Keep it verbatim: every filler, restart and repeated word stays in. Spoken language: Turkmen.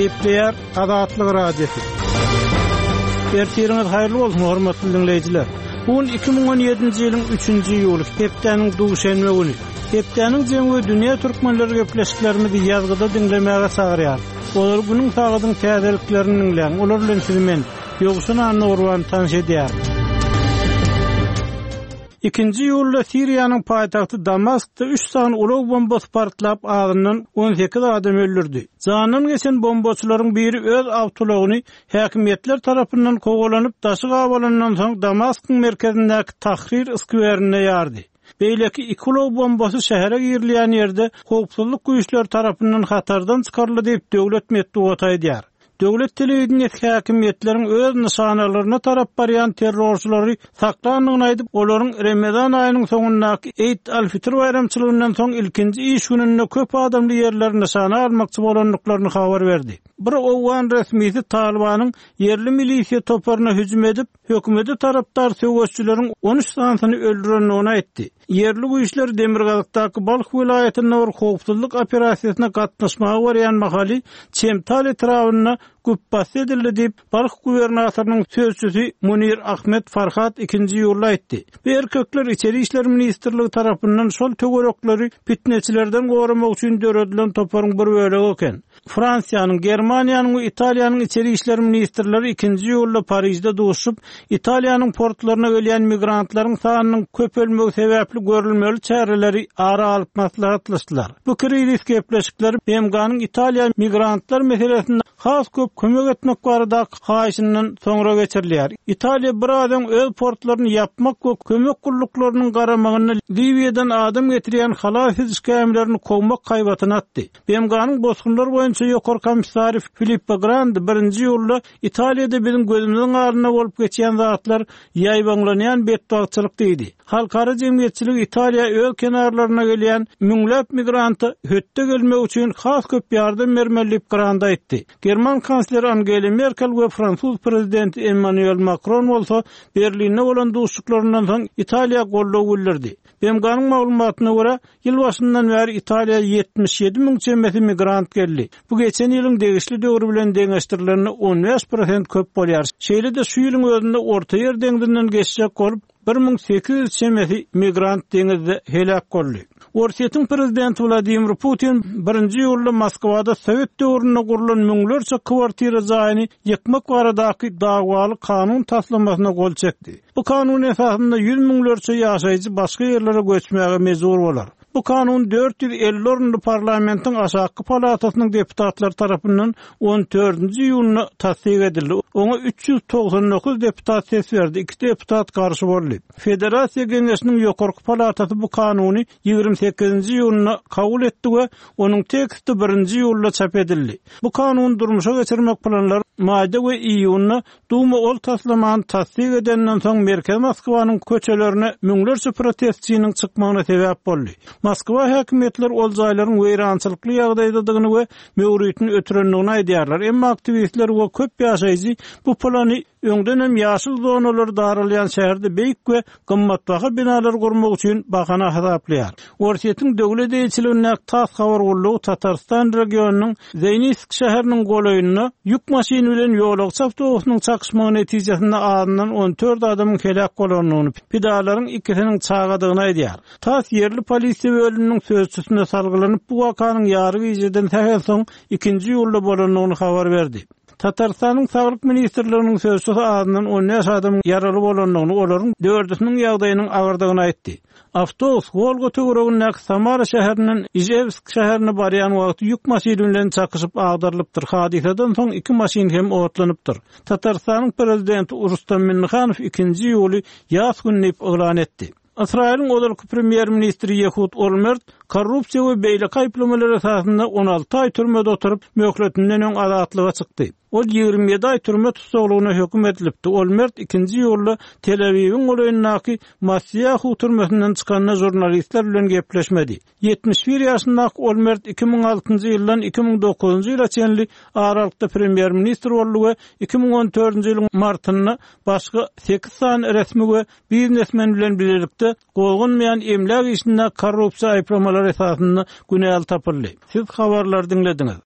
Kepler Adatlyk radiosu. Ertiriniz hayırlı bolsun hormatly dinleyijiler. Bu iki ming on yedinji ýylyň üçünji ýuly hepdeniň duşenme güni. Hepdeniň jeňe dünýä türkmenleri gepleşiklerimizi ýazgyda dinlemäge çagyrýar. Olar günüň tagadyň täzeliklerini dinleýän, olar bilen sizmen ýogşun anny urwan tanış edýär. İkinci ýylda Siriýanyň paýtagty Damaskda üç san ulug bombasy partlap agynyň on sekiz adam öldürdi. Janyny geçen bombaçylaryň biri öz awtolagyny häkimetler tarapyndan kowgalanyp daşy gabalandan soň Damaskdyň merkezindäki Tahrir skwerine ýardy. Beýleki iki ulug bombasy şähere girilýän ýerde howpsuzlyk güýçleri tarapyndan hatardan çykaryldy diýip döwlet medeniýeti aýdýar. Döwlet telewizionyny häkimetleriň öz nişanalaryna tarap barýan terrorçylary saklanygyny aýdyp, olaryň Ramazan aýynyň soňundaky Eid al-Fitr bayramçylygyndan soň ilkinji iş gününe köp adamly ýerler nişana almakçy bolanlyklaryny habar berdi. Bir Owgan resmisi Talibanyň yerli milisiýa toparyna hüjüm edip, hökümeti tarapdar söwüşçüleriň on üç sanatyny öldürenini aýtdy. Yerli güýçler Demirgazykdaky Balx vilayatyna bir howpsuzlyk operasiýasyna gatnaşmagy barýan mahaly Çemtal etrawyna güppasy edildi diýip Balx gubernatorynyň sözçüsi Munir Ahmet Farhat ikinji ýylda aýtdy. Bu erkekler içeri işler ministrligi tarapyndan şol tögerekleri fitneçilerden goramak üçin döredilen toparyň bir bölegi eken. Fransiýanyň, Germaniýanyň we Italiýanyň içeri işler ministrleri ikinji ýylda Parisde duşup, Italiýanyň portlaryna gelýän migrantlaryň sanynyň köpelmegi sebäpli görülmeli çäreleri ara alyp maslahatlaşdylar. Bu kriz gepleşikleri B M G'nyň Italiýa migrantlar meselesinde has köp kömek etmek barada haýyşyndan soňra geçirilýär. Italiýa bir adam öz portlaryny yapmak we kömek gullyklarynyň garamagyny Libiýadan adam getirýän halas iskämlerini kowmak gaýbatyna atdy. B M G'nyň bosgunlar boýunça ýokary komissary Filippo Grandi birinji ýylda Italiýada bizim gözümizden alyna bolup geçýän zatlar ýaýbanlanýan betbagçylyk diýdi. Halkara jemgyýetçilik Italiýa öz kenarlaryna gelýän müňläp migranty hötte gelmek üçin has köp ýardam bermelip Grandi aýtdy. German kansleri Angela Merkel we Fransuz prezidenti Emmanuel Macron bolsa Berlinde bolan duşuklarynyň soň Italiýa gollaw bildirdi. B M G'nyň maglumatyna görä, ýyl başyndan bäri Italiýa ýetmiş ýedi miň çemeti migrant geldi. Bu geçen ýylyň degişli döwrü bilen deňeşdirilenini on beş prosent köp bolýar. Şeýle-de şu ýylyň özünde orta ýer deňdinden geçjek bolup bir miň sekiz ýüz çemeti migrant deňizde helak boldy. Orsiýetiň prezidenti Vladimir Putin birinji ýylda Moskwada Sowet döwründe gurulan müňlerçe kwartira zaýyny ýykmak baradaky dagwaly kanun taslamasyna gol çekdi. Bu kanun esasında yüz miňlerçe ýaşaýjy başga ýerlere göçmäge mejbur bolar. Bu kanun dört yüz elli orunly parlamentiň aşaky palatasynyň deputatlary tarapyndan on dördünji ýylyna tasdik edildi. Oňa üç yüz togsan dokuz deputat ses berdi, iki deputat garşy boldy. Federasiýa Geňeşiniň ýokarky palatasy bu kanuny ýygrimi sekizinji ýylyna kabul etdi we onuň teksti birinji ýylda çap edildi. Bu kanun durmuşa geçirmek planlary maýda we iýunda Duma ol taslamany tasdik edenden soň Merkez Moskwanyň köçelerine müňlerçe protestçiniň çykmagyna sebäp boldy. Moskwa häkimetler ol jaýlaryň weýrançylykly ýagdaýdadygyny we möwrütini ötürenligini aýdýarlar. Emma aktivistler we köp ýaşaýjy bu plany öňden ýaşyl zonalar daralýan şäherde beýik we gymmatbaha binalar gurmak üçin bahana hasaplaýar. Orsiýetiň döwlet eýçiligine tas habar boldy. Tatarstan regionunyň Zeynivsk şäheriniň golaýyna ýük maşyny bilen ýolak awtobusynyň çakışmagy netijesinde adynyň on dört adamyň helak bolanyny, pidalaryň ikisiniň çagadygyny aýdýar. Tas yerli polisiýa bölüminiň sözçüsine salgylanyp bu wakanyň ýargy ýerden tähen soň ikinji ýylda bolanyny habar berdi. Tatarstanyň saglyk ministrliginiň sözçüsü adynyň on beş adam ýaraly bolanyny, olaryň dördüsiniň ýagdaýynyň agyrdygyny aýtdy. Avtobus Volga töweregindäki Samara şäherinden Ijevsk şäherine barýan wagty ýük maşyny bilen çakışyp agdarylypdyr. Hadiseden soň iki maşyn hem otlanypdyr. Tatarstanyň prezidenti Rustam Minnixanov ikinji ýyly ýaz gününi elan etdi. İsrail'in odalyk premier ministri Yehud Olmert korrupsiýa we beýleki aýplamalar esasında on alty ay türmede oturup möhletinden öň azatlyga çykdy. O ýygrimi ýedi ay türme tutsaklygyna höküm edilipdi. Olmert ikinji ýylda Tel Aviwiň olaýyndaky Masyahu türmesinden çykanyna jurnalistler bilen gepleşmedi. yetmiş bir ýaşyndaky Olmert iki miň altynjy ýyldan iki miň dokuzunjy ýyla çenli aralykda premier ministr boldy we iki miň on dördünjy ýylyň martynda başga sekiz san resmi we biznesmen bilen birlikde golgunmayan emlak işinde korrupsiýa aýplamalar esasında günäl tapyldy. Siz habarlar dinlediňiz.